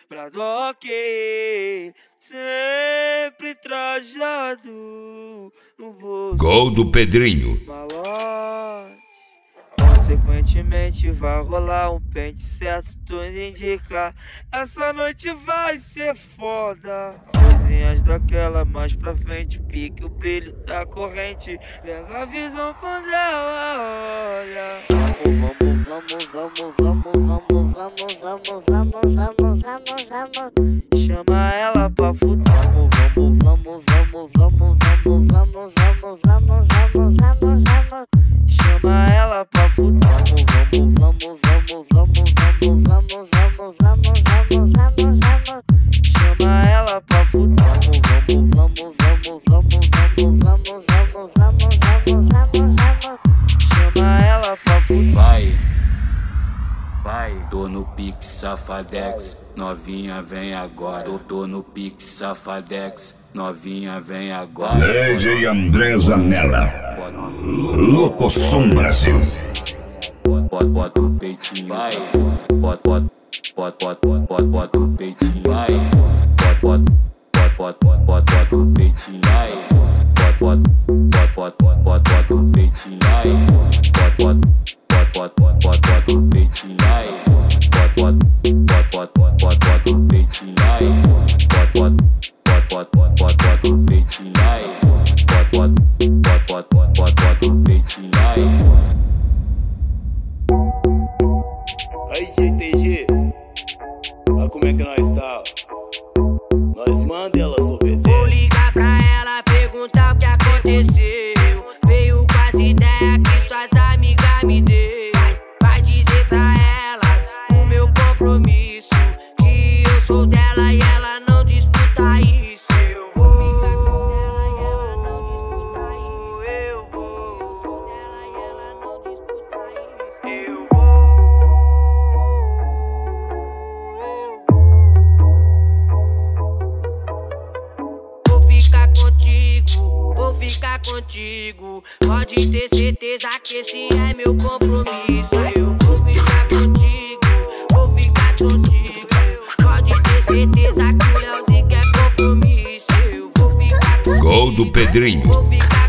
pra doc, sempre trajado no bolso. Gol do Pedrinho. Malote. Consequentemente vai rolar um pente certo, tudo indica. Essa noite vai ser foda. Coisinhas daquela mais pra frente, pique o brilho da corrente. Pega a visão quando ela olha. Vamos. Chama ela pra fuder. Vamos. Chama ela pra fuder. Vamos. Chama ela pra fuder. Vamos. Chama ela pra fuder. Vai, tô no Pix Safadex, novinha vem agora. Tô no Pix Safadex, novinha vem agora. DJ André Zanella, Locosom Brasil. Bota o peitinho, vai. Bota o peitinho, vai. Bota o peitinho, vai. Bota o peitinho, vai. Bota o peitinho, vai. Bota o peitinho, vai. Bota o peitinho, vai. Bota o peitinho, vai. Aí, GTG, olha como é que nós tá. Nós manda e elas obedecem. Vou ligar pra ela, perguntar o que aconteceu. Veio com as ideias que suas amigas me deu. Vai dizer pra elas o meu compromisso, que eu sou dela e ela não disputa isso. Eu vou ficar com ela e ela não disputa isso. Eu vou dela e ela não disputa isso. Eu vou ficar contigo. Pode ter certeza que esse é meu compromisso. Eu vou ficar contigo. Pode ter certeza que o Leozinho quer compromisso. Eu vou ficar contigo. Gol do Pedrinho. Vou ficar